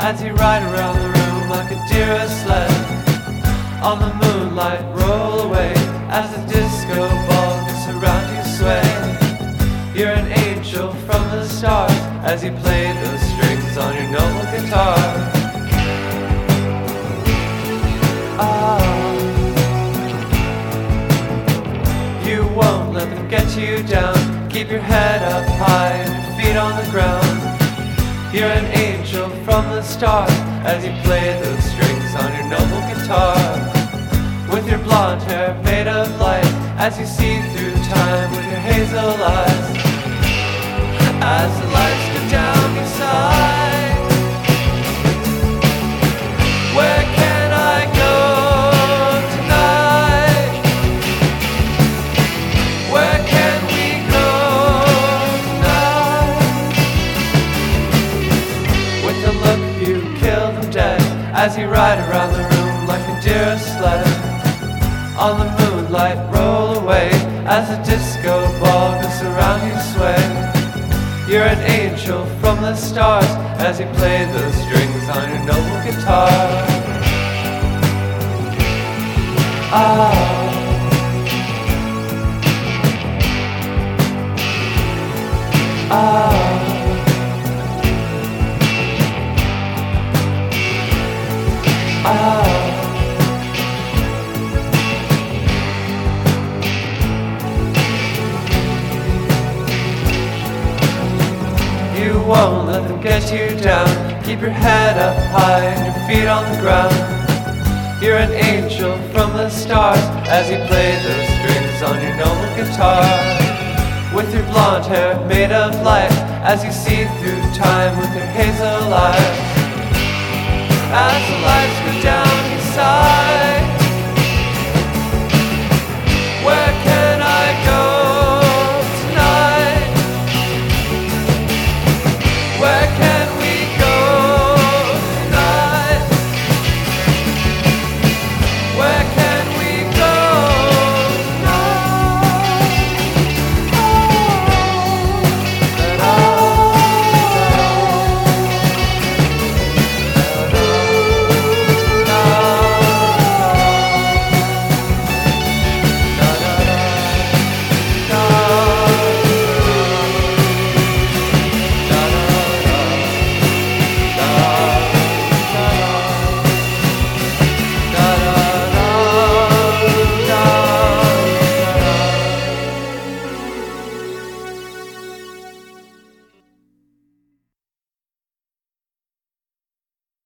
as you ride around the room like a deer sled. On the moonlight, roll away as the disco ball gets around you sway. You're an angel from the stars as you play those strings on your noble guitar. You won't let them get you down. Keep your head up high and your feet on the ground. You're an angel from the stars as you play those strings on your noble guitar. With your blonde hair made of light as you see through time with your hazel eyes. As the lights go down your side, where can I go tonight? Where can we go tonight? With the look you kill them dead as you ride around the room like a deer sled. On the moonlight, roll away as the disco ball goes around you sway. You're an angel from the stars as you play those strings on your noble guitar. You won't let them get you down. Keep your head up high and your feet on the ground. You're an angel from the stars as you play those strings on your noble guitar. With your blonde hair made of light as you see through time with your hazel eyes. As the lights go down